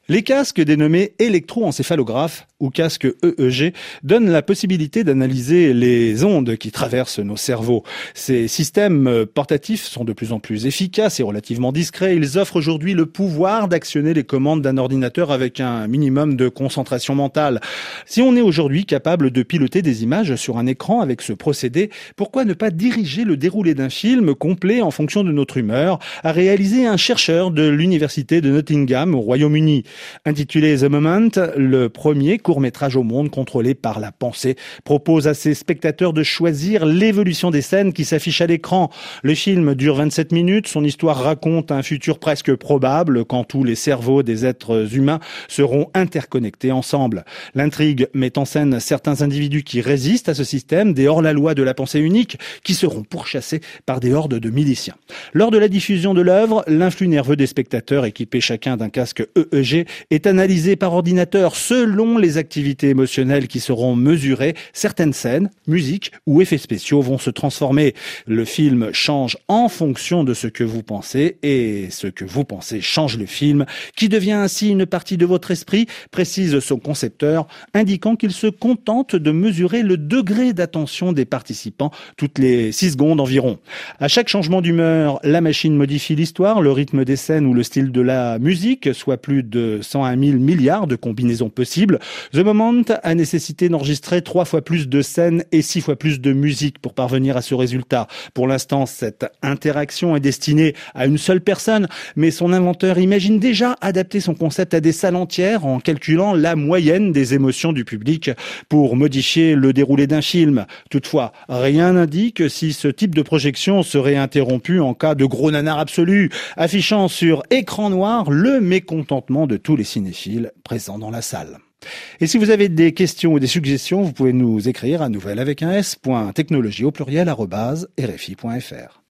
Les casques dénommés électroencéphalographes ou casques EEG donnent la possibilité d'analyser les ondes qui traversent nos cerveaux. Ces systèmes portatifs sont de plus en plus efficaces et relativement discrets. Ils offrent aujourd'hui le pouvoir d'actionner les commandes d'un ordinateur avec un minimum de concentration mentale. Si on est aujourd'hui capable de piloter des images sur un écran avec ce procédé, pourquoi ne pas diriger le déroulé d'un film complet en fonction de notre humeur, a réalisé un chercheur de l'université de Nottingham au Royaume-Uni. Intitulé The Moment, le premier court-métrage au monde contrôlé par la pensée propose à ses spectateurs de choisir l'évolution des scènes qui s'affichent à l'écran. Le film dure 27 minutes, son histoire raconte un futur presque probable quand tous les cerveaux des êtres humains seront interconnectés ensemble. L'intrigue met en scène certains individus qui résistent à ce système, des hors-la-loi de la pensée unique, qui seront pourchassés par des hordes de miliciens. Lors de la diffusion de l'œuvre, l'influx nerveux des spectateurs équipés chacun d'un casque EEG est analysé par ordinateur selon les activités émotionnelles qui seront mesurées. Certaines scènes, musique ou effets spéciaux vont se transformer. Le film change en fonction de ce que vous pensez et ce que vous pensez change le film, qui devient ainsi une partie de votre esprit, précise son concepteur, indiquant qu'il se contente de mesurer le degré d'attention des participants toutes les 6 secondes environ. À chaque changement d'humeur, la machine modifie l'histoire, le rythme des scènes ou le style de la musique, soit plus de 101 000 milliards de combinaisons possibles. The Moment a nécessité d'enregistrer 3 fois plus de scènes et 6 fois plus de musique pour parvenir à ce résultat. Pour l'instant, cette interaction est destinée à une seule personne, mais son inventeur imagine déjà adapter son concept à des salles entières en calculant la moyenne des émotions du public pour modifier le déroulé d'un film. Toutefois, rien n'indique si ce type de projection serait interrompu en cas de gros nanar absolu, affichant sur écran noir le mécontentement de tous les cinéphiles présents dans la salle. Et si vous avez des questions ou des suggestions, vous pouvez nous écrire à nouvelle avec un s.technologie au pluriel @rfi.fr.